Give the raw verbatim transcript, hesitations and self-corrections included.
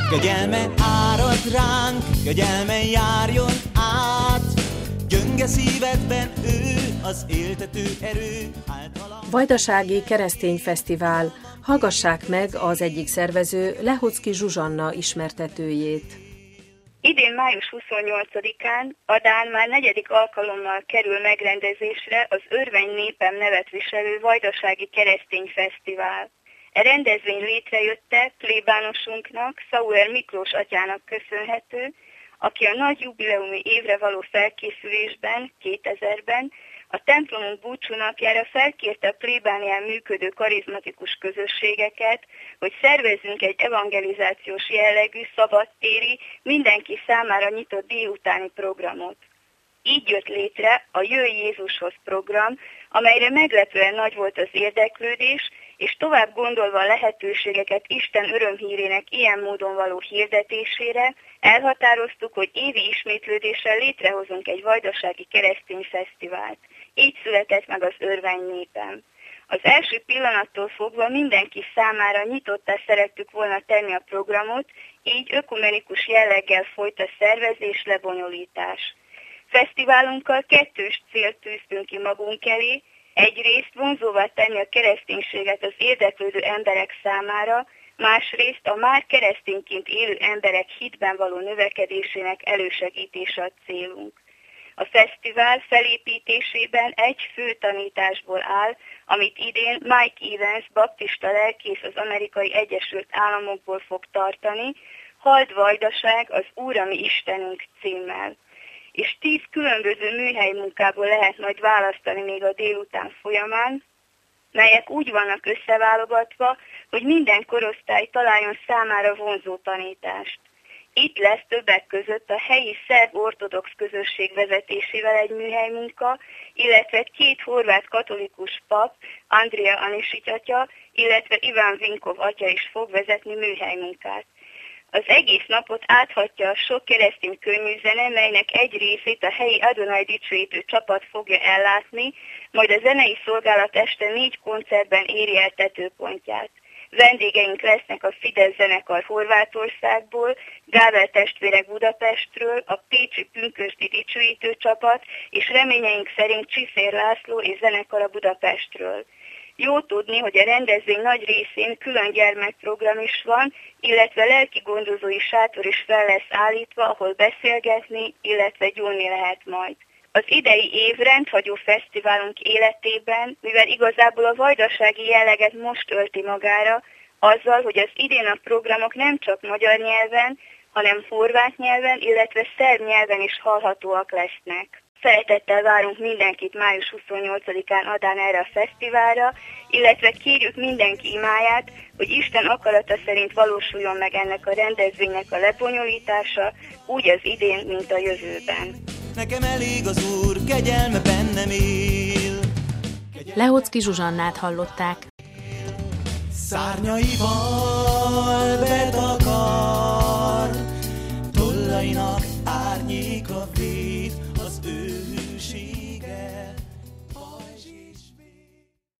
Kegyelme árad ránk, kegyelme járjon át, gyönge szívedben ő az éltető erő általa. Vajdasági Keresztény Fesztivál. Hallgassák meg az egyik szervező, Lehocki Zsuzsanna ismertetőjét. Idén május huszonnyolcadikán Adán már negyedik alkalommal kerül megrendezésre az Örvény Népem nevet viselő Vajdasági Keresztény Fesztivál. E rendezvény létrejötte plébánosunknak, Sauer Miklós atyának köszönhető, aki a nagy jubileumi évre való felkészülésben, kétezerben a templomunk búcsúnapjára felkérte a plébánián működő karizmatikus közösségeket, hogy szervezzünk egy evangelizációs jellegű, szabadtéri, mindenki számára nyitott délutáni programot. Így jött létre a Jöjj Jézushoz program, amelyre meglepően nagy volt az érdeklődés, és tovább gondolva a lehetőségeket Isten örömhírének ilyen módon való hirdetésére, elhatároztuk, hogy évi ismétlődéssel létrehozunk egy vajdasági keresztény fesztivált. Így született meg az Örvény Népem. Az első pillanattól fogva mindenki számára nyitottá szerettük volna tenni a programot, így ökumenikus jelleggel folyt a szervezés, lebonyolítás. Fesztiválunkkal kettős célt tűztünk ki magunk elé, egyrészt vonzóvá tenni a kereszténységet az érdeklődő emberek számára, másrészt a már keresztényként élő emberek hitben való növekedésének elősegítése a célunk. A fesztivál felépítésében egy fő tanításból áll, amit idén Mike Evans, baptista lelkész az Amerikai Egyesült Államokból fog tartani, Halld Vajdaság, az Úr a mi Istenünk címmel. És tíz különböző műhely munkából lehet majd választani még a délután folyamán, melyek úgy vannak összeválogatva, hogy minden korosztály találjon számára vonzó tanítást. Itt lesz többek között a helyi szerb ortodox közösség vezetésével egy műhely munka, illetve két horvát katolikus pap, Andrea Anisic atya, illetve Iván Vinkov atya is fog vezetni műhely munkát. Az egész napot áthatja a sok keresztény könnyűzene, melynek egy részét a helyi Adonai dicsőítő csapat fogja ellátni, majd a zenei szolgálat este négy koncertben éri el tetőpontját. Vendégeink lesznek a Fidesz zenekar Horvátországból, Gábel testvérek Budapestről, a pécsi Pünkösdi dicsőítő csapat, és reményeink szerint Csiszér László és zenekara Budapestről. Jó tudni, hogy a rendezvény nagy részén külön gyermekprogram is van, illetve lelki gondozói sátor is fel lesz állítva, ahol beszélgetni, illetve gyúlni lehet majd. Az idei év rendhagyó fesztiválunk életében, mivel igazából a vajdasági jelleget most ölti magára, azzal, hogy az idén a programok nem csak magyar nyelven, hanem horvát nyelven, illetve szerb nyelven is hallhatóak lesznek. Szeretettel várunk mindenkit május huszonnyolcadikán Adán erre a fesztiválra, illetve kérjük mindenki imáját, hogy Isten akarata szerint valósuljon meg ennek a rendezvénynek a lebonyolítása, úgy az idén, mint a jövőben. Nekem elég az Úr, kegyelme bennem él. Lehocki Zsuzsannát hallották. Szárnyaival